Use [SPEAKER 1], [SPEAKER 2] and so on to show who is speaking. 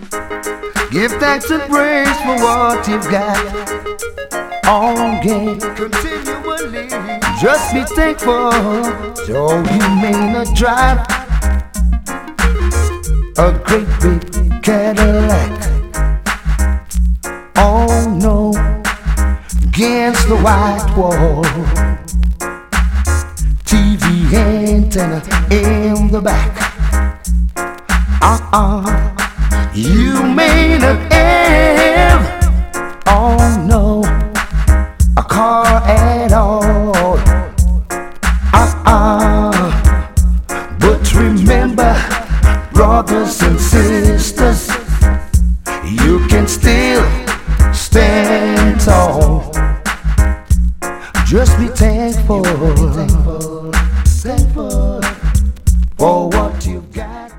[SPEAKER 1] Give thanks and praise for what you've got. On game, continually. Just be thankful, though you may not drive a great big Cadillac. Oh no, against the white wall, TV antenna in the back. You may not have, oh no, a car at all. But remember, brothers and sisters, you can still stand tall. Just be thankful, thankful for what you've got.